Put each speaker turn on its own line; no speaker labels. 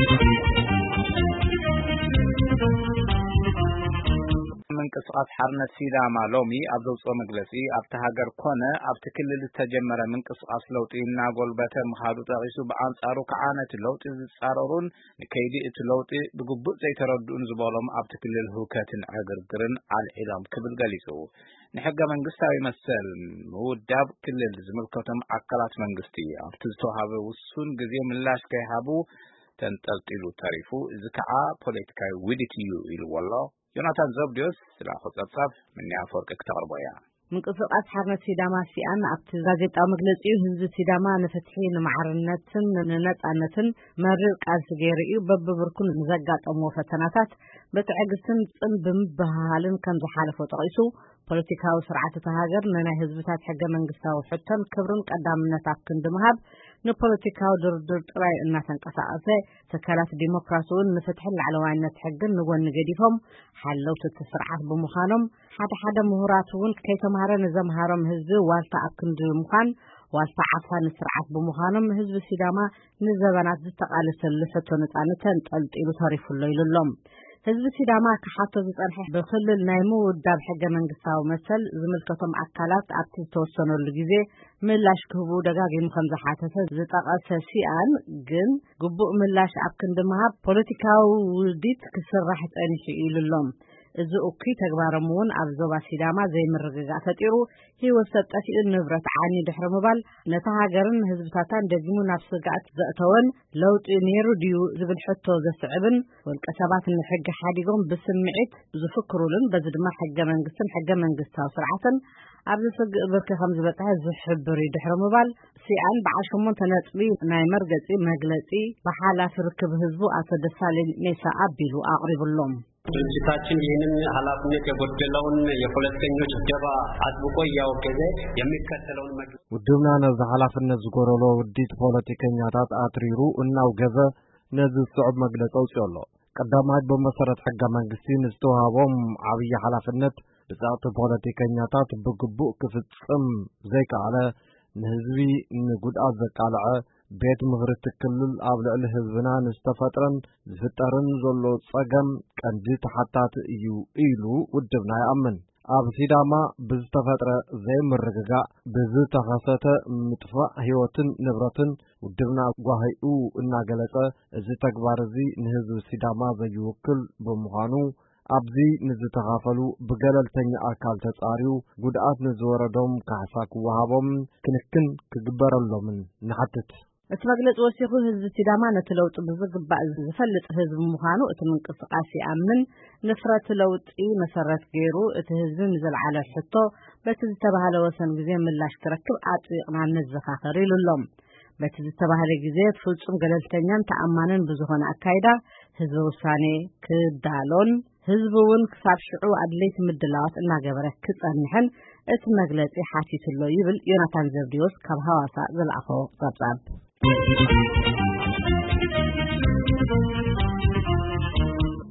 منقصات حرنت سيداما لومي أبدو مجلسي أبتهاجر كونه أبتكلل التجمر منقصات لوطينا قلبته مخادو تغيسو بأنصارو كعانة لوطي زصاررون كيدي اتلوطي بقبط زي تردون زبالهم أبتكلل هوكاتن عقرقرن على الإعلام كبل قليسو نحقا منقصتاوي مثل موداب كلل زملكتم عقلات منقصتي أبتزتوها بوصون قزي من لاش كيهابو تنتلتلو تاريفو زكعا بوليتكاي ويدتيو إلو والله يوناتان زوبديوس سلاخو صفصف من يافورك اكتغربويا
منقصات حرنت سيداما سيان أبت غازيطاو مغلصيو ህዝቢ ሲዳማ ንፍትሒ ንማዕርነትን ንነጻነትን መርቅ አልሰገሪኡ በብብርኩን ዘጋጠሙ ፈተናታት በትዕግስትን ጽንብም ባህልን ከም ዝሓለፈ ጠቂሱ ፖለቲካዊ ስርዓት ተሃገር ናይ ህዝብታት ሕገ መንግስታዊ ሕቶን ክብርን ቀዳምነት አፍክንድ መሃብ ንፖለቲካዊ ድርድር ጥራይ እናተንቀሳቀሰ ተካላት ዲሞክራሲውን ንፍትሒ ለዓለዋይነት ሕግን ንጎን ገዲፎም ሓለውት ስርዓት ብምዃኖም ሓደ ምሁራቱን ከይተማሃረ ንዘምሃሮም ህዝቢ ዋልታ አፍክንድ ምዃን ዋልታ ዓፋን ስርዓት ብምዃኖም ህዝቢ ሲዳማ ንዘበናት ዝተቃለሰሉ ሕቶ ነጻነትን ጠልጢሉ ተሪፉሎ ይልሎም ህዝቢ ሲዳማ ከሓቶ ዝጸንሐ በክልል ናይ ምውዳብ ሕገ መንግስታዊ መሰል ዝምልከቶም አካላት ኣብቲ ተወሰነሉ ጊዜ ምላሽ ክህቡ ደጋጊሙ ከም ዝሓተተ ዝጠቐሰ ሲአን ግን ግቡእ ምላሽ ኣብ ክንዲ መሃብ ፖለቲካዊ ውዲት ክስራሕ ጸኒሑ ይልሎም እዚ እኩይ ተግባሮም እውን ኣብ ዞባ ሲዳማ ዘይምርግጋእ ፈጢሩ ህይወት ሰጠፊኡ ንብረት ዓኒ ድሕሪ ምባል ነታ ሃገርን ህዝብታታን ደግሙ ናብ ስጋኣት ዘእተወን ለውጢ ነይሩ ድዩ ዝብል ሕቶ ዘስዕብን ወልቀ ሰባት ንሕጊ ሓዲጎም ብስምዒት ዝፍክሩልን በዚ ድማ ሕገ መንግስታዊ ስርዓትን ኣብ ዝስግእ ብርኪ ከም ዝበፅሐ ዝሕብር ድሕሪ ምባል ሲአን በዓል 8 ነጥቢ ናይ መርገፂ መግለፂ በሓላፍ ርክብ ህዝቡ አቶ ደሳለኝ ሜሳ አቢሉ አቅርብሎም
ድርጅታችን ይህንን ኃላፊነት የጎደለውን የፖለቲከኞች ደባ አጥብቆ ያወገዘ የሚከተለውን
ውድብና ነዚ ኃላፊነት ዝጎረሎ ውዲት ፖለቲከኛታት አትሪሩ እናውገዘ ነዚ ጽዑብ መግለጽ አውጽዮሎ ቀዳማይ በመሰረት ሕገ መንግስቲ ንዝተዋሃቦም ዓብይ ኃላፊነት ብዛዕቲ ፖለቲከኛታት ብግቡእ ክፍጽም ዘይከኣለ ንህዝቢ ንጉድኣት ዘቃልዐ ቤት ምኽሪ ክልል ኣብ ልዕሊ ህዝብና ንዝተፈጥረን ዝፍጠርን ዘሎ ጸገም ቀንዲ ተሓታቲ እዩ ኢሉ ውድብና ይኣምን ኣብ ሲዳማ ብዝተፈጥረ ዘይምርግጋእ ብዝተኸሰተ ምጥፋእ ህይወትን ንብረትን ውድብና ጓሂኡ እናገለጸ እዚ ተግባር እዚ ንህዝቢ ሲዳማ ዘይውክል ብምዃኑ ኣብዚ ንዝተኻፈሉ ብገለልተኛ አካል ተጻሪዩ ጉድኣት ንዝወረዶም ካሕሳ ክወሃቦም ክንክን ክግበረሎምን ንሓትት
እቲ መግለጽ ወሲኹ ህዝቢ ሲዳማ ነቲ ለውጢ ብዝግባእ ዝፈልጥ ህዝቢ ምዃኑ እቲ ምንቅስቃስ ይኣምን ንፍረት ለውጢ መሰረት ገይሩ እቲ ህዝቢ ንዘለዓለ ሕቶ በቲ ዝተባሃለ ወሰን ጊዜ ምላሽ ክረክብ ኣጥቢቕና ንዘኻኸር ኢሉሎም በቲ ዝተባሃለ ጊዜ ፍጹም ገለልተኛን ተኣማንን ብዝኾነ አካይዳ ህዝቢ ውሳኔ ክዳሎን ህዝቡን ክሳብ ሽዑ አድለይቲ ምድላዋት እናገበረ ክጸንሕን እቲ መግለጺ ሓቲትሎ ይብል ዮናታን ዘብዲዮስ ካብ ሐዋሳ ዘልኣኾ ጸብጻብ